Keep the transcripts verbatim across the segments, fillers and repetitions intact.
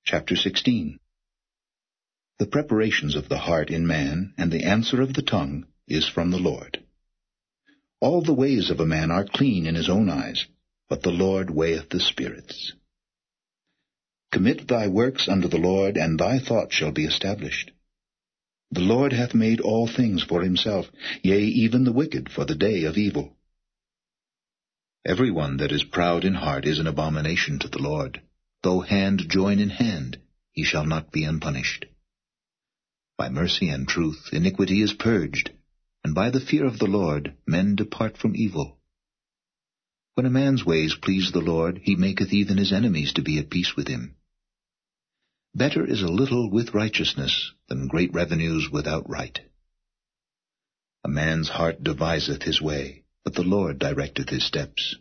Chapter sixteen. The preparations of the heart in man, and the answer of the tongue, is from the Lord. All the ways of a man are clean in his own eyes, but the Lord weigheth the spirits. Commit thy works unto the Lord, and thy thoughts shall be established. The Lord hath made all things for himself, yea, even the wicked for the day of evil. Every one that is proud in heart is an abomination to the Lord. Though hand join in hand, he shall not be unpunished. By mercy and truth iniquity is purged, and by the fear of the Lord men depart from evil. When a man's ways please the Lord, he maketh even his enemies to be at peace with him. Better is a little with righteousness than great revenues without right. A man's heart deviseth his way, but the Lord directeth his steps.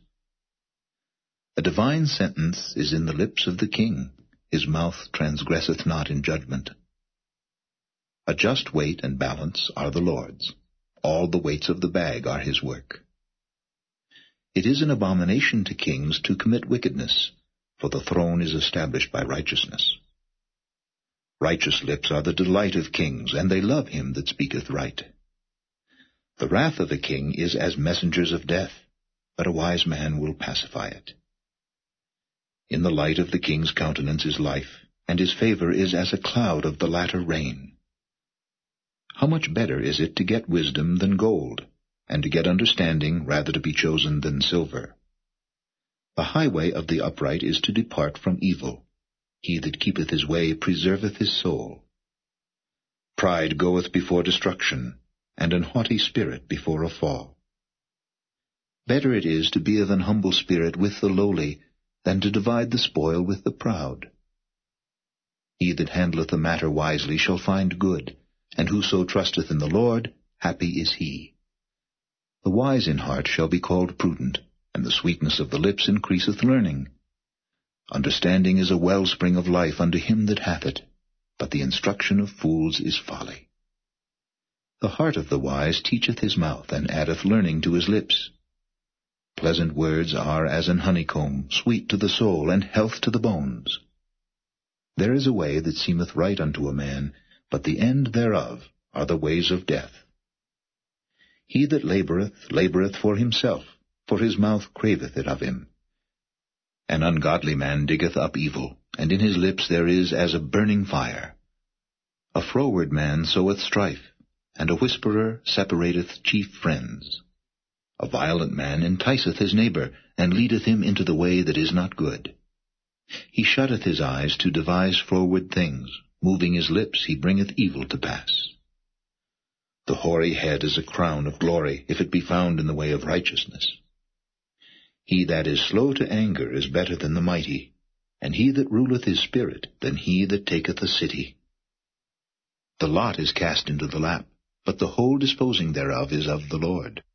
A divine sentence is in the lips of the king, his mouth transgresseth not in judgment. A just weight and balance are the Lord's, all the weights of the bag are his work. It is an abomination to kings to commit wickedness, for the throne is established by righteousness. Righteous lips are the delight of kings, and they love him that speaketh right. The wrath of a king is as messengers of death, but a wise man will pacify it. In the light of the king's countenance is life, and his favor is as a cloud of the latter rain. How much better is it to get wisdom than gold, and to get understanding rather to be chosen than silver? The highway of the upright is to depart from evil. He that keepeth his way preserveth his soul. Pride goeth before destruction, and an haughty spirit before a fall. Better it is to be of an humble spirit with the lowly, than to divide the spoil with the proud. He that handleth the matter wisely shall find good, and whoso trusteth in the Lord, happy is he. The wise in heart shall be called prudent, and the sweetness of the lips increaseth learning. Understanding is a wellspring of life unto him that hath it, but the instruction of fools is folly. The heart of the wise teacheth his mouth, and addeth learning to his lips. Pleasant words are as an honeycomb, sweet to the soul, and health to the bones. There is a way that seemeth right unto a man, but the end thereof are the ways of death. He that laboureth, laboureth for himself, for his mouth craveth it of him. An ungodly man diggeth up evil, and in his lips there is as a burning fire. A froward man soweth strife, and a whisperer separateth chief friends. A violent man enticeth his neighbor, and leadeth him into the way that is not good. He shutteth his eyes to devise froward things, moving his lips he bringeth evil to pass. The hoary head is a crown of glory, if it be found in the way of righteousness. He that is slow to anger is better than the mighty, and he that ruleth his spirit than he that taketh a city. The lot is cast into the lap, but the whole disposing thereof is of the Lord.